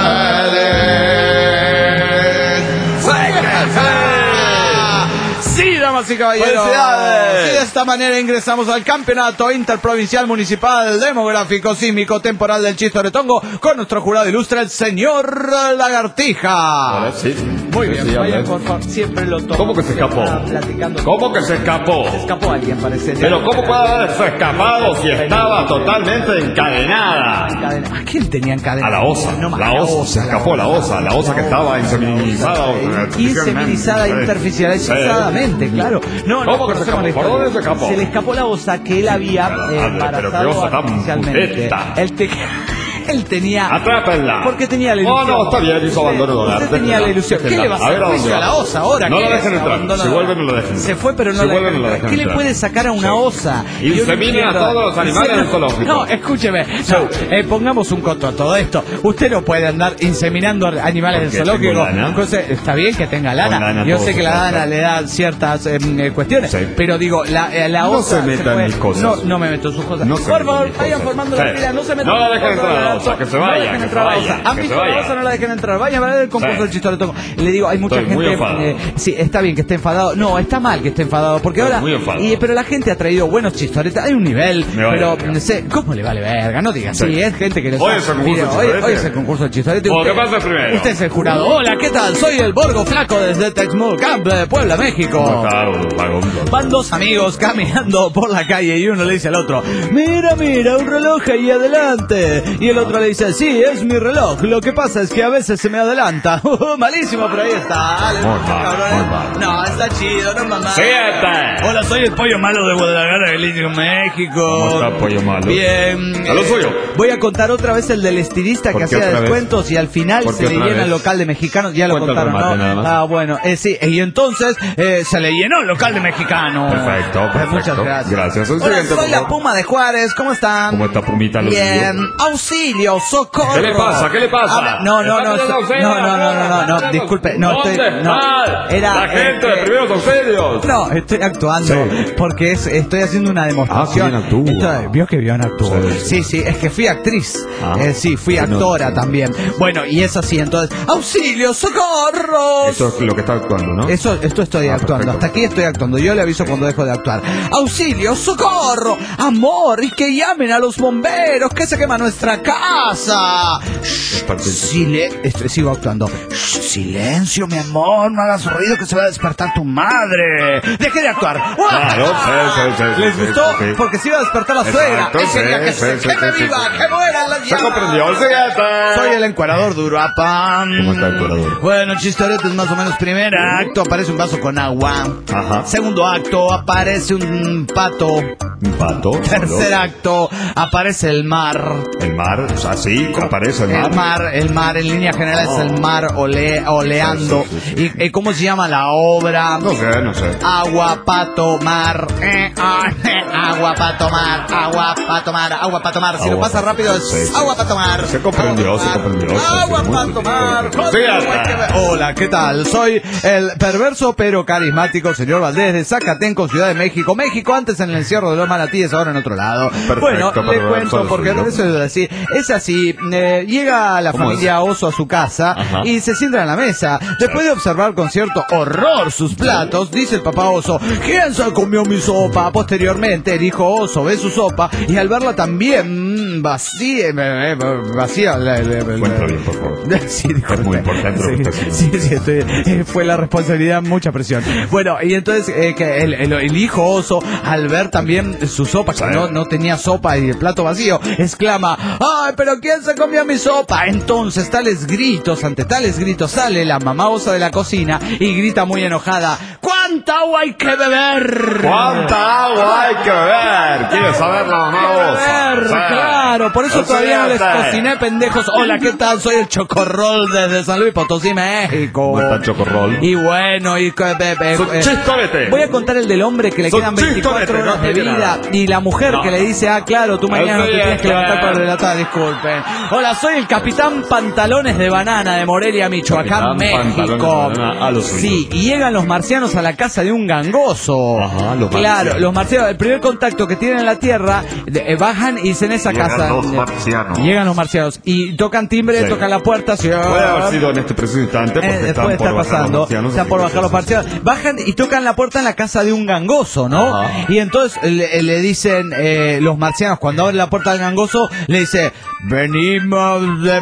feliz. Sí, damas y caballeros. ¡Felicidades! Y de esta manera ingresamos al Campeonato Interprovincial Municipal Demográfico Sísmico Temporal del Chistoretongo con nuestro jurado ilustre, el señor Lagartija. Ahora sí. Muy Sí, bien, sí, vayan habla. por favor, siempre lo tomo. ¿Cómo que se escapó? Estaba platicando. ¿Cómo que se escapó? Se escapó alguien, parece. Pero ¿cómo puede haberse escapado si estaba totalmente encadenada? Cadena. ¿A quién tenía en cadena? A la osa, No, la osa, se escapó la osa, la osa que estaba inseminizada. Inseminizada interficializadamente, Sí. claro. No, no, ¿Cómo que se conocemos la escapó? ¿Por historia. dónde se escapó? Se le escapó la osa que él había Pero, eh, madre, pero embarazado qué osa tan artificialmente. puteta. Él, te- él tenía... Atrápenla. Porque tenía la Oh, ilusión. no, está bien, hizo Usted- abandono de hogar. Usted tenía la ilusión. ¿Qué Déjenla. le va a A ver, hacer ¿a dónde juicio a va? la osa ahora? No ¿Qué la es? dejen entrar. Abandono Si de vuelve, hogar. no la dejen Se entrar. fue, pero no Si la vuelve, dejen no la entrar. dejen ¿Qué le entrar. puede sacar a una Sí. osa? Yo no Inseminen a entiendo. todos los animales del zoológico. No, escúcheme. No, eh, pongamos un coto a todo esto. Usted no puede andar inseminando animales del Porque zoológico. tengo lana. Entonces, está bien que tenga Con lana. lana Yo todo sé se que la puede lana hacer. le da ciertas eh, eh, cuestiones. Sí. Pero digo, la, eh, la No osa. se meta en puede- mis cosas. No, no me meto en sus cosas. No se Por meta en favor, mis vayan cosas. formando Sí. la fila. No se metan No la en dejen mis cosas, entrar a la Alonso. osa, que se No vaya, dejen que entrar se a la vaya, osa. ¿Han que visto se a la vaya. osa? No la dejen entrar. Vayan a ver el concurso Sí. del Chistoretongo. Le digo, hay mucha Estoy muy gente. enfadado. eh, sí, está bien que esté enfadado. No, está mal que esté enfadado. Porque Estoy ahora. muy enfadado. Y, pero la gente ha traído buenos chistoretas. Hay un nivel. Me vale Pero, verga. no sé, ¿cómo le vale verga? No digas Sí. así. Es gente que le Hoy es el concurso Mire, del hoy, chistorete. hoy es el concurso del chistorete. Oh, Usted- ¿qué pasa primero? Usted es el jurado. Hola, ¿qué tal? Soy el Borgo Flaco desde Texmucamp, de Puebla, México. Claro, vagabundo. Van dos amigos caminando por la calle y uno le dice al otro, mira, mira, un reloj ahí adelante. Y el otro le dice, sí, es mi reloj. Lo que pasa es que a veces se me adelanta. Malísimo, pero ahí está. Dale, Muy mucho, mal, cabrón. muy mal. No, está chido, no mamá. ¡Siete! Hola, soy el pollo malo de Guadalajara, Jalisco, México. ¿Cómo está, pollo malo? Bien. A lo eh, suyo. Voy a contar otra vez el del estilista ¿Por que qué hacía otra vez? descuentos y al final ¿Por se qué le otra llena el vez? local de mexicanos. Ya lo Cuenta el contaron, remate, ¿no? nada más. Ah, bueno, eh, sí. Y entonces eh, se le llenó el local de mexicanos. Perfecto, Eh, perfecto. Muchas gracias. Gracias. El Hola, siguiente, soy por la favor. Puma de Juárez. ¿Cómo están? ¿Cómo está Pumita? Lo Bien. digo? Auxilio, socorro. ¿Qué le pasa? ¿Qué le pasa? A ver, no, no, no, ¿Está so- pidiendo no, auxilio? no, no, no, no, no, ¿Está disculpe, no ¿Dónde estoy, no, está era, la gente eh, de primeros auxilios? No, estoy actuando Sí. porque es, estoy haciendo una demostración. Ah, bien actúa. Esto- vio que bien actúa. Sí. Sí, sí, es que fui actriz. Ah. Eh, sí, fui No, actora no. también. Bueno, y es así, entonces, auxilio, socorros. Eso es lo que está actuando, ¿no? Eso, esto estoy Ah, actuando, perfecto. hasta aquí estoy actuando, yo le aviso cuando dejo de actuar. Auxilio, socorro, amor, y que llamen a los bomberos, que se quema nuestra casa. pasa? Shh, sile este, sigo actuando. Shh, silencio, mi amor, no hagas ruido que se va a despertar tu madre. Dejé de actuar. Claro, sí, sí, sí, ¿Les sí, gustó? sí, sí. Porque se iba a despertar la suegra. Exacto, Él quería sí, que sí, se sí, queme sí, viva, sí. que muera la Se llama. comprendió el siguiente. Soy el encuadrador de Uruapan. ¿Cómo está el encuadrador? Bueno, chistoretes más o menos. Primer acto, aparece un vaso con agua. Ajá. Segundo acto, aparece un pato. Un pato. Tercer acto, aparece el mar. El mar, o sea, sí, aparece el mar. El mar, el mar, en línea general es el mar ole, oleando. Sí, sí, sí, sí. ¿Y, y cómo se llama la obra? No sé, no sé. Agua, pato, mar. Eh, ah, eh, agua, pato, mar. Agua, pato, mar. Agua, pato, mar. Si Agua, lo pasa rápido es sí, sí. agua, pato, mar. Se comprendió, Agua, se mar. comprendió, sí, sí, Agua, muy pato, bien. mar. Sí, Hola, ¿qué tal? Soy el perverso pero carismático señor Valdés de Zacatenco, Ciudad de México. México antes en el encierro de los manatíes, ahora en otro lado. Perfecto, Bueno, le perverso, cuento porque suyo. eso es así. Es así. Eh, llega la ¿Cómo familia Oso a su casa Ajá. y se sientan en la mesa. Después de observar con cierto horror sus platos, dice el papá Oso: ¿quién se comió mi sopa? Posteriormente, el hijo Oso ve su sopa y al verla también vacía, eh, vacía. la- la- la- Cuenta bien, por favor. Sí, disculpe. Es muy importante lo que está Sí, haciendo. sí, sí, estoy- eh, fue la responsabilidad, mucha presión. Bueno, y entonces eh, que el, el- el hijo Oso, al ver también su sopa, que Sí. no, no tenía sopa y el plato vacío, exclama: ¡ay, pero quién se comió mi sopa! Entonces, tales gritos, ante tales gritos, sale la mamá Osa de la cocina y grita muy enojada: ¿cuánta agua hay que beber? ¿Cuánta agua hay que beber? ¿Quieres saber la mamá Osa? Beber, Sí. claro, por eso El todavía no les siguiente. cociné, pendejos. Hola, ¿qué tal? Soy el Chocorrol desde San Luis Potosí, México. ¿Cómo está el Chocorrol? Y bueno, y eh, eh, Son eh, chistorete. voy a contar el del hombre que le Son quedan veinticuatro chistorete, horas no de tiene vida nada. y la mujer No. que le dice: ah, claro, tú mañana te El tienes que siguiente. levantar para relatar, disculpen. Hola, soy el capitán Pantalones de Banana de Morelia, Michoacán, Capitán Pantalones México. de Banana, a los Sí, y llegan los marcianos a la casa de un gangoso. Ajá, los Claro, marcianos. los marcianos, el primer contacto que tienen en la Tierra, de- eh, bajan y dicen: esa Llegan casa. los eh, marcianos. Llegan los marcianos y tocan timbre, Sí. tocan la puerta. Sí, Puede haber sido en este preciso instante porque eh, están después por está bajar pasando, los marcianos. están por así bajar que los sí, marcianos, bajan y tocan la puerta en la casa de un gangoso, ¿no? Ajá. Y entonces le, le dicen eh, los marcianos, cuando abren la puerta del gangoso, le dice: venimos de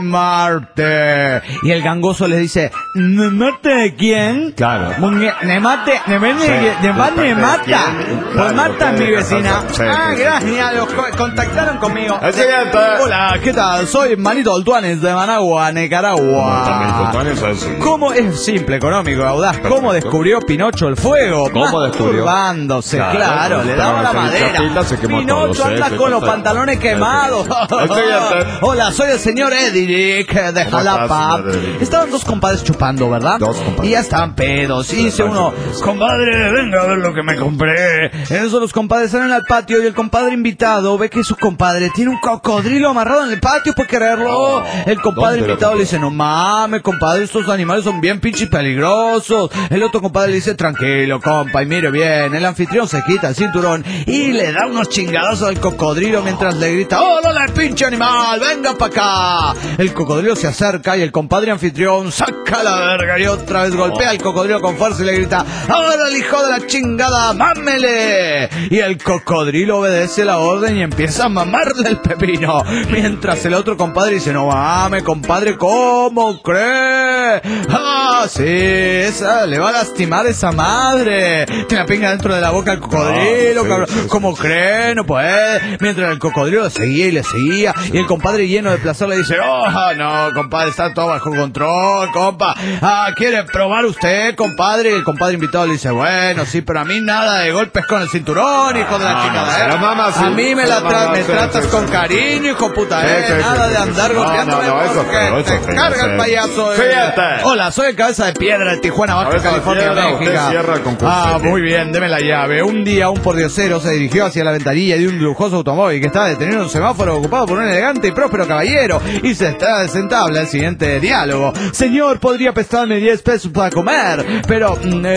Marte. Y el gangoso le dice: ¿ne mate de quién? Claro. Muñe- ¿Ne mate? ¿Ne ven- Sí. ¿Ne van- ¿De me mata? quién? Pues Claro, Marta es mi porque- vecina. sí, Ah, sí, sí. gracias, los co- contactaron conmigo. El siguiente. Hola, ¿qué tal? Soy Manito Altuanes de Managua, Nicaragua. También Totones, eso sí. ¿Cómo es simple, económico, audaz? ¿Cómo Perfecto. descubrió Pinocho el fuego? ¿Cómo descubrió? Masturbándose, claro, Claro, le pero daba la esa madera. chapita se quemó Pinocho todo, anda sí, con sí, los sí. pantalones quemados. El siguiente. Hola, soy el señor Edric de ¿Cómo Jalapa. estás, señor Edric? Estaban dos compadres chupando, ¿verdad? Dos compadres. Y ya estaban pedos. Y dice están uno: chupando. compadre, venga a ver lo que me compré. En eso los compadres salen al patio y el compadre invitado ve que su compadre tiene un cocodrilo amarrado en el patio por quererlo. Oh, El compadre ¿dónde lo invitado le compró? dice: no mames, compadre, estos animales son bien pinches peligrosos. El otro compadre le dice: tranquilo, compa, y mire bien. El anfitrión se quita el cinturón y le da unos chingadazos al cocodrilo mientras le grita: ¡órale, pinche animal! ¡Venga para acá! El cocodrilo se acerca y el compadre anfitrión saca la verga y otra vez golpea al cocodrilo con fuerza y le grita: ¡órale, hijo de la chingada! ¡Mámele! Y el cocodrilo obedece la orden y empieza a mamarle el pepino. Mientras el otro compadre dice: no mames, compadre, ¿cómo cree? ¡Ah, sí! Esa, le va a lastimar esa madre. Tiene la pinga dentro de la boca al cocodrilo, Ah, sí, cabrón. sí, sí. ¿Cómo cree? No puede. Mientras el cocodrilo le seguía y le seguía. Y el compadre, lleno de placer, le dice: oh, no, compadre, está todo bajo control, compa. Ah, ¿quiere probar usted, compadre? Y el compadre invitado le dice: bueno, sí, pero a mí nada de golpes con el cinturón, hijo de la Ah, chingada. no, ¿eh? la mamá sí, a mí me, la la tra- mamá me sí, tratas sí, con sí. cariño, hijo puta, Sí, ¿eh? sí, sí, Nada sí, de sí. andar No, golpeándome no, no, eso porque feo, eso te feo, carga sí. el payaso. eh. Fíjate. Hola, soy el cabeza de piedra de Tijuana, Baja Cabeza de California, piedra, usted México. cierra el concurso. Ah, Sí. muy bien, deme la llave. Un día un pordiosero se dirigió hacia la ventanilla de un lujoso automóvil que estaba detenido en un semáforo ocupado por un elegante y próspero caballero y se está sentabla el siguiente diálogo: señor, podría prestarme diez pesos para comer, pero mm, eh,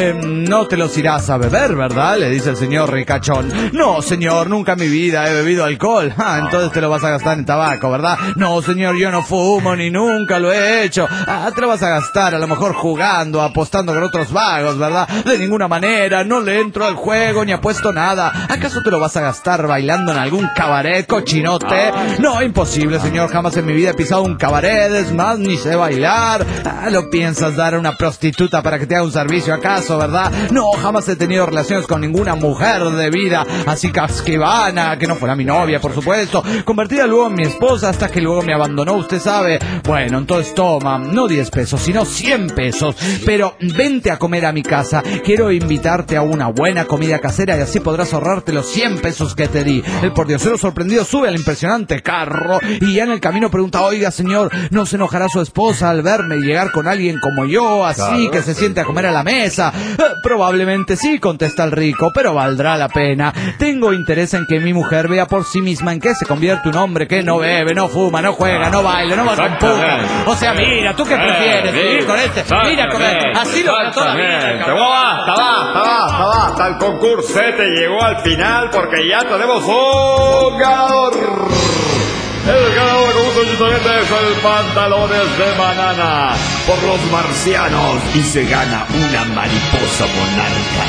no te los irás a beber, ¿verdad? Le dice el señor ricachón. No, señor, nunca en mi vida he bebido alcohol. Ah, entonces te lo vas a gastar en tabaco, ¿verdad? No, señor, yo no fumo ni nunca lo he hecho. Ah, te lo vas a gastar a lo mejor jugando, apostando con otros vagos, ¿verdad? De ninguna manera, no le entro al juego ni apuesto nada. ¿Acaso te lo vas a gastar bailando en algún cabaret, cochinote? No, imposible, señor, jamás en mi vida he pisado un cabaret, es más, ni sé bailar. Ah, ¿lo piensas dar a una prostituta para que te haga un servicio acaso, verdad? No, jamás he tenido relaciones con ninguna mujer de vida así casquivana, que no fuera mi novia, por supuesto, convertida luego en mi esposa hasta que luego me abandonó, usted sabe. Bueno, entonces toma, no diez pesos, sino cien pesos, pero vente a comer a mi casa, quiero invitarte a una buena comida casera y así podrás ahorrarte los cien pesos que te di. El pordiosero sorprendido sube al impresionante carro y ya en el camino pregunta, oiga señor, ¿no se enojará su esposa al verme llegar con alguien como yo, así claro, que se siente a comer a la mesa? Eh, probablemente sí, contesta el rico, pero valdrá la pena. Tengo interés en que mi mujer vea por sí misma en qué se convierte un hombre que no bebe, no fuma, no juega, no baila, no va con puta. O sea, mira, ¿tú qué prefieres? ¿Vivir con este? Mira, con este. Así lo va toda la vida. Basta, basta, basta, basta. El concursete llegó al final porque ya tenemos un ganador. El ganador con un justamente es el Pantalones de Banana por los marcianos y se gana una mariposa monarca.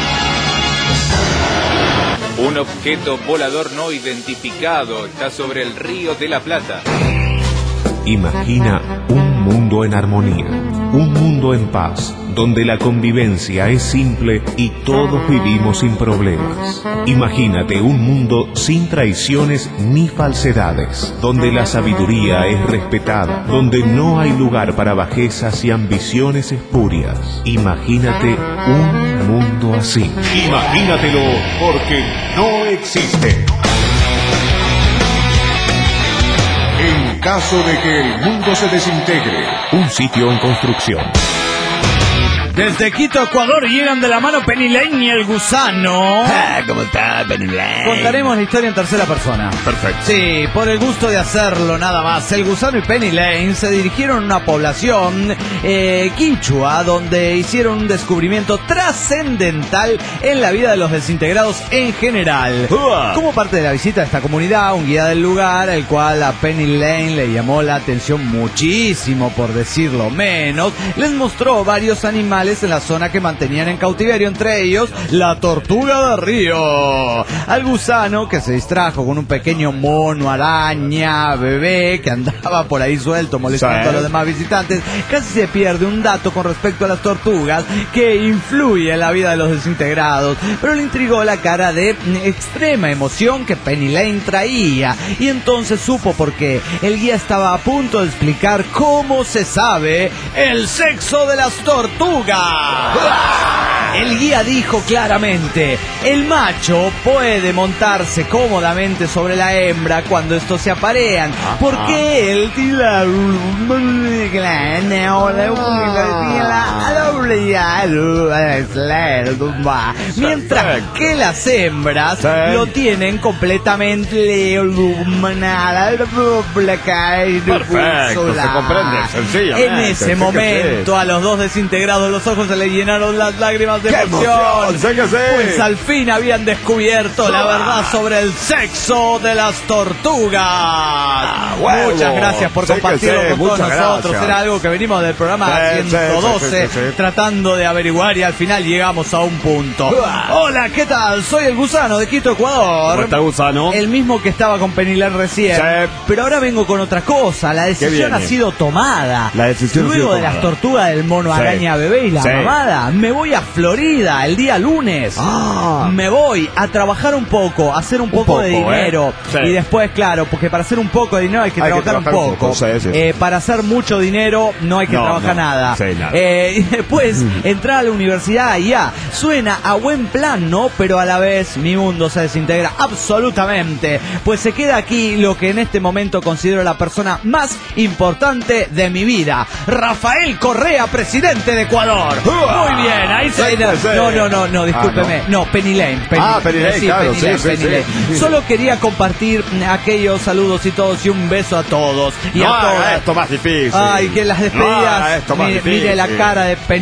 Un objeto volador no identificado está sobre el Río de la Plata. Imagina un mundo en armonía, un mundo en paz, donde la convivencia es simple y todos vivimos sin problemas. Imagínate un mundo sin traiciones ni falsedades, donde la sabiduría es respetada, donde no hay lugar para bajezas y ambiciones espurias. Imagínate un mundo así. Imagínatelo, porque no existe. En caso de que el mundo se desintegre, un sitio en construcción. Desde Quito, Ecuador, llegan de la mano Penny Lane y el Gusano. Ah, ¿cómo está, Penny Lane? Contaremos la historia en tercera persona. Perfecto. Sí, por el gusto de hacerlo, nada más. El Gusano y Penny Lane se dirigieron a una población eh, quinchua, donde hicieron un descubrimiento trascendental en la vida de los desintegrados en general. Uh. Como parte de la visita a esta comunidad, un guía del lugar, el cual a Penny Lane le llamó la atención muchísimo, por decirlo menos, les mostró varios animales en la zona que mantenían en cautiverio, entre ellos la tortuga de río. Al Gusano, que se distrajo con un pequeño mono araña bebé que andaba por ahí suelto molestando sí. a los demás visitantes, casi se pierde un dato con respecto a las tortugas que influye en la vida de los desintegrados, pero le intrigó la cara de extrema emoción que Penny Lane traía, y entonces supo por qué. El guía estaba a punto de explicar cómo se sabe el sexo de las tortugas. El guía dijo claramente, el macho puede montarse cómodamente sobre la hembra cuando estos se aparean, porque él mientras que las hembras lo tienen completamente perfecto, se comprende sencillamente. En ese momento a los dos desintegrados los ojos se le llenaron las lágrimas de emoción. emoción! ¡Sé que sí! Pues al fin habían descubierto la verdad sobre el sexo de las tortugas. Ah, bueno, muchas gracias por compartirlo sí, con todos nosotros. Gracias. Era algo que venimos del programa sí, ciento doce sí, sí, sí. tratando de averiguar, y al final llegamos a un punto. Uh. Hola, ¿qué tal? Soy el Gusano de Quito, Ecuador. ¿Cómo está, Gusano? El mismo que estaba con Penny Lane recién. Sí. Pero ahora vengo con otra cosa. La decisión ha sido tomada. La decisión Luego ha sido de tomada. las tortugas del mono sí. araña bebé y la sí. mamada, me voy a Florida el día lunes. Ah. Me voy a trabajar un poco, a hacer un poco, un poco de dinero. ¿Eh? Sí. Y después, claro, porque para hacer un poco de dinero hay que, hay trabajar, que trabajar un poco. Un poco. Sí, sí. Eh, para hacer mucho dinero no hay que no, trabajar no. nada. Sí, nada. Eh, y después entrar a la universidad y ya. Suena a buen plan, ¿no? Pero a la vez mi mundo se desintegra absolutamente. Pues se queda aquí lo que en este momento considero la persona más importante de mi vida. Rafael Correa, presidente de Ecuador. Muy bien, ahí se... No, no, no, no, discúlpeme. Ah, no. no, Penny Lane. Penny, ah, Penny Lane, sí, claro, Penny Lane, sí, Penny sí, Lane. Sí, sí. Solo quería compartir aquellos saludos y todos y un beso a todos. Y no, a todas. Esto más difícil. Ay, que las despedidas. No, esto más mire, difícil. Mire la cara de Penny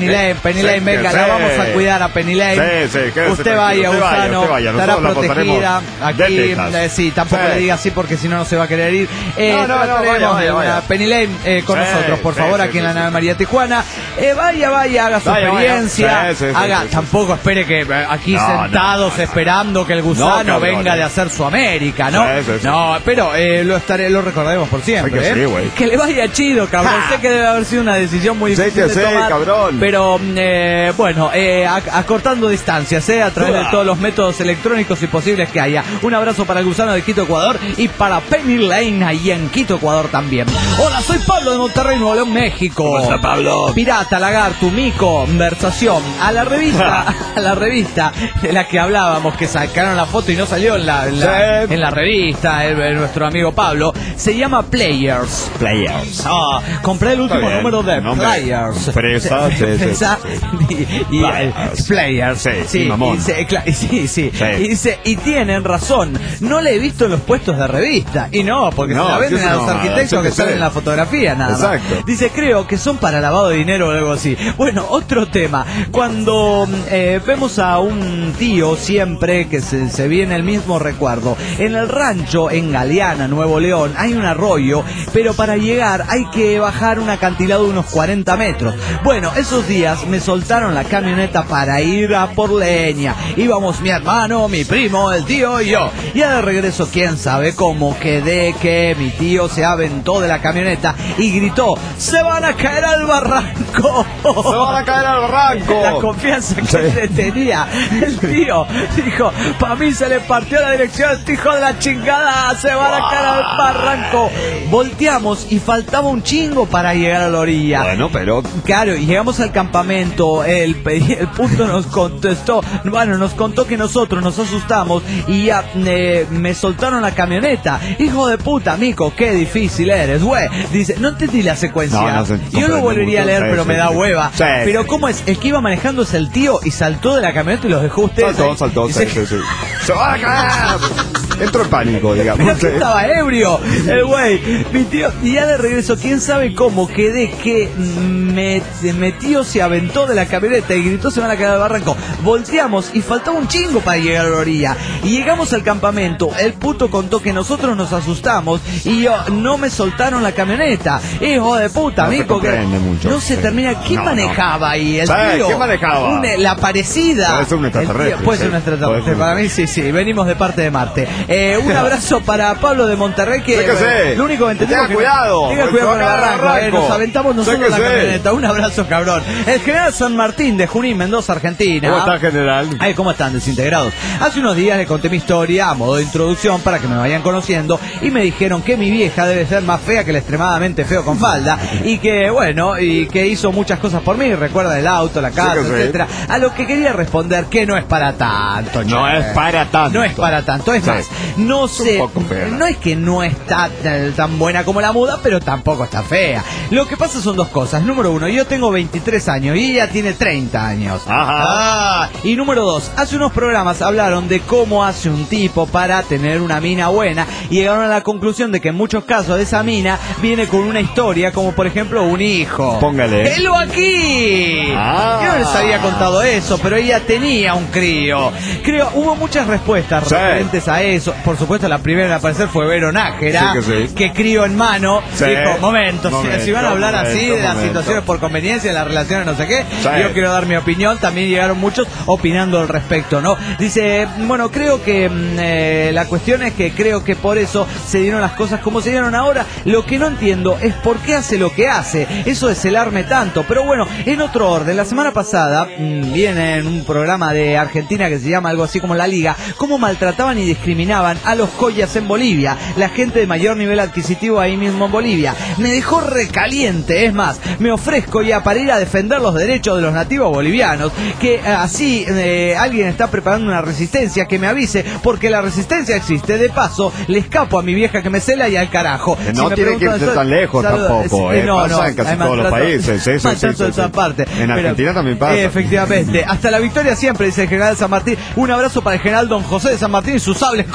Lane, Penny Lane, venga, la vamos a cuidar a Penny Lane. Sí, sí, usted vaya, Gusano, estará protegida. Aquí, eh, sí, tampoco sí. le diga así porque si no, no se va a querer ir. Eh, no, no, no, vaya, vaya, vaya. Penny Lane eh, con sí, nosotros, por sí, favor, sí, aquí sí, en la sí. nave María Tijuana. Eh, vaya, vaya, haga su vaya, experiencia. Vaya. Sí, sí, haga, sí, sí, tampoco sí. espere que aquí no, sentados no, no, esperando no, que el Gusano no, venga no. de hacer su América, ¿no? Sí, sí, sí. No, pero eh, lo estaré, lo recordaremos por siempre. Que, ¿eh? sí, que le vaya chido, cabrón. Ja. Sé que debe haber sido una decisión muy difícil sí, de sí, tomar, cabrón. Pero eh, bueno, eh, acortando distancias, eh, a través Uah. de todos los métodos electrónicos y posibles que haya. Un abrazo para el Gusano de Quito, Ecuador, y para Penny Lane ahí en Quito, Ecuador también. Hola, soy Pablo de Monterrey, Nuevo León, México. ¿Cómo está, Pablo? Pirata, lagarto, mico, conversación. A la revista, a la revista de la que hablábamos, que sacaron la foto y no salió en la, en la, sí. en la revista, el, el, nuestro amigo Pablo, se llama Players. Players. Ah, compré el último número de no, Players. Fresa, sí, Fresa y, y Players. Players. Sí, sí, mamón. Y, se, sí, sí. sí. Y, dice, y tienen razón, no le he visto en los puestos de revista. Y no, porque no, se la venden a los no, arquitectos que salen en la fotografía, nada Exacto. más. Dice, creo que son para lavado de dinero o algo así. Bueno, otro tema. Cuando eh, vemos a un tío siempre que se, se viene el mismo recuerdo. En el rancho, en Galeana, Nuevo León, hay un arroyo, pero para llegar hay que bajar un acantilado de unos cuarenta metros. Bueno, esos días me soltaron la camioneta para ir a por leña. Íbamos mi hermano, mi primo, el tío y yo. Ya de regreso, quién sabe cómo quedé que mi tío se aventó de la camioneta y gritó, ¡se van a caer al barranco! ¡Se van a caer al barranco! La confianza que sí. le tenía el tío. Dijo, para mí se le partió la dirección, este hijo de la chingada, se van a caer al barranco. Volteamos y faltaba un chingo para llegar a la orilla. Bueno, pero... Claro, llegamos al campamento, el, el punto nos contestó, bueno, nos contó que nosotros nos asustamos y ya eh, me soltaron la camioneta. Hijo de puta, mico, qué difícil eres, güey. Dice, no entendí la secuencia. No, no se Yo lo volvería mucho. a leer, sí, pero sí, me da hueva. Sí, pero ¿cómo es? El que iba manejando es el tío y saltó de la camioneta y los dejó ustedes. Saltó, saltó, sí, sí, sí. ¡Se va a caer! Entró en pánico, digamos. Pero que estaba ebrio, el güey. Mi tío, y ya de regreso, quién sabe cómo quedé que me, mi tío se aventó de la camioneta y gritó, se van a caer al barranco. Volteamos y faltaba un chingo para llegar a la orilla. Y llegamos al campamento, el puto contó que nosotros nos asustamos y yo, no me soltaron la camioneta. Hijo de puta, no mico, que mucho, no se sí. termina. ¿Quién no, manejaba no. ahí? El tío. ¿Quién manejaba? Un, la parecida. Puede ser un extraterrestre. Tío, puede ser un extraterrestre. Para mí sí, sí. Venimos de parte de Marte. Eh, un abrazo para Pablo de Monterrey, que, sí que eh, lo único que entendemos tenga cuidado. Tenga cuidado con el barranco. barranco. Eh, nos aventamos nosotros la sé. camioneta. Un abrazo, cabrón. El general San Martín de Junín, Mendoza, Argentina. ¿Cómo está, general? Ay, ¿cómo están, desintegrados? Hace unos días le conté mi historia a modo de introducción para que me vayan conociendo y me dijeron que mi vieja debe ser más fea que el extremadamente feo con falda y que, bueno, y que hizo muchas cosas por mí, recuerda el auto, la casa, sí etcétera. A lo que quería responder que no es para tanto. No che. es para tanto. No es para tanto. Es sí. más, no sé, no es que no está tan buena como la muda, pero tampoco está fea. Lo que pasa son dos cosas. Número uno, yo tengo veintitrés años y ella tiene treinta años. Ajá. Ah, y número dos, hace unos programas hablaron de cómo hace un tipo para tener una mina buena y llegaron a la conclusión de que en muchos casos de esa mina viene con una historia, como por ejemplo un hijo. Póngale. ¡Helo aquí! Ah. Yo no les había contado eso, pero ella tenía un crío. Creo, hubo muchas respuestas sí. referentes a eso. Por supuesto, la primera en aparecer fue Vero Nájera, sí que, sí. que crío en mano. Sí. Dijo, momento, momento, si, si van a hablar momento, así de momento. las situaciones por conveniencia, de las relaciones, no sé qué, sí. yo quiero dar mi opinión. También llegaron muchos opinando al respecto, ¿no? Dice, bueno, creo que eh, la cuestión es que creo que por eso se dieron las cosas como se dieron ahora. Lo que no entiendo es por qué hace lo que hace. Eso de celarme tanto. Pero bueno, en otro orden, la semana pasada mmm, viene en un programa de Argentina que se llama algo así como La Liga, cómo maltrataban y discriminaban a los collas en Bolivia, la gente de mayor nivel adquisitivo ahí mismo en Bolivia. Me dejó recaliente, es más, me ofrezco ya para ir a defender los derechos de los nativos bolivianos, que eh, así eh, alguien está preparando una resistencia, que me avise, porque la resistencia existe. De paso, le escapo a mi vieja que me cela y al carajo. Que no si tiene que irse tan lejos saluda, tampoco, eh, no, pasa no, en casi todos los países. Sí, sí, sí, sí, sí. Parte. En Argentina Pero, también pasa. Efectivamente. Hasta la victoria siempre, dice el general San Martín. Un abrazo para el general Don José de San Martín y sus sables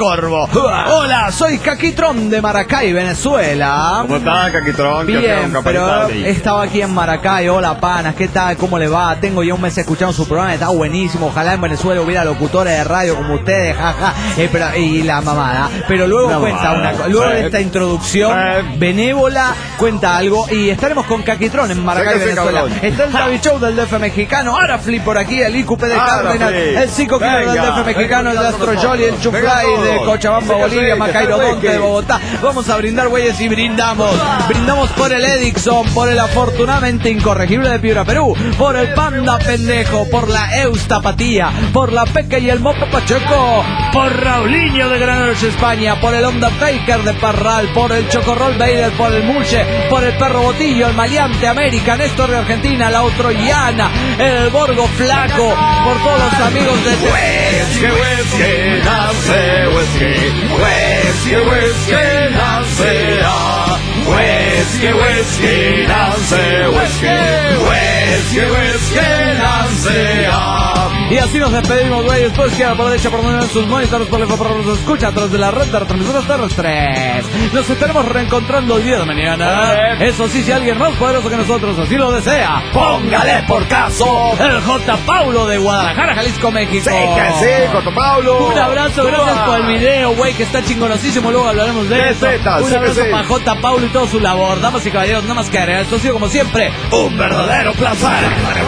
Corvo. Hola, soy Caquitrón de Maracay, Venezuela. ¿Cómo estás, Caquitrón? Bien, pero estaba aquí en Maracay. Hola, panas, ¿qué tal? ¿Cómo le va? Tengo ya un mes escuchando su programa, está buenísimo. Ojalá en Venezuela hubiera locutores de radio como ustedes, jaja. Eh, pero, y la mamada. Pero luego la cuenta mamada. una Luego de esta introducción benévola, cuenta algo. Y estaremos con Caquitrón en Maracay, Venezuela. Cabrón. Está el David Show del D F mexicano. Arafli por aquí, el I Q P de Cárdenas, el Psico Killer del D F mexicano, el de Astro Jolly, el Chuflay de Cochabamba, Bolivia, Macairo Donte de Bogotá. Vamos a brindar, güeyes, y brindamos. Brindamos por el Edixon, por el afortunadamente incorregible de Piura, Perú, por el Panda Pendejo, por la Eustapatía, por la Peca y el Mopo Pacheco, por Raulinho de Granollers, España, por el Undertaker de Parral, por el Chocorrol Vader, por el Mulche, por el Perro Botillo, el Maleante América, Néstor de Argentina, la Otroyana, el Borgo Flaco, por todos los amigos de Whisky, whisky, nace, whisky, whisky, whisky, nace, ah. Whisky, whisky, nace, whisky, whisky, whisky, nace, ah. Y así nos despedimos, güey. Después queda por derecha, por donde ven sus monitores, por el por los escucha a través de la red de retransmisoras terrestres. Nos estaremos reencontrando el día de mañana. Eso sí, si alguien más poderoso que nosotros así lo desea, póngale por caso el J. Paulo de Guadalajara, Jalisco, México. Sí, que sí, J. Paulo. Un abrazo, gracias por el video, güey, que está chingonosísimo. Luego hablaremos de eso. Un abrazo para J. Paulo y todo su labor. Damas y caballeros, nada más que agregar. Esto ha sido como siempre un verdadero placer.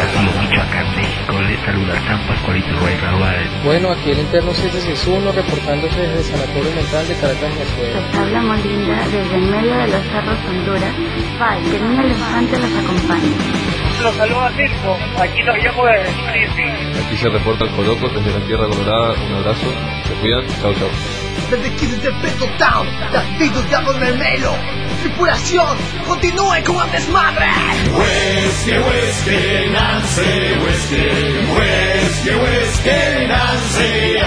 Les saluda San Pascualito Rey Raúl. Bueno, aquí el interno siete seis uno reportándose desde el Sanatorio Mental de Caracas, Venezuela. Les habla Molinda desde el medio de los cerros Honduras. Bye, que niño elefante los acompañe. Los saluda Circo, aquí los llamo desde Chile. Aquí se reporta el Coloco desde la Tierra Colorada. Un abrazo, se cuidan, chao chao. Desde Kids de Peto Town, David Diablo en el Melo. Tripulación, continúe con el desmadre. Whisky, whisky, Nancy, whisky, whisky, whisky, Nancy,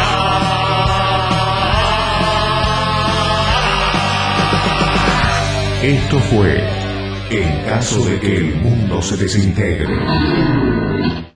ah. Esto fue En caso de que el mundo se desintegre.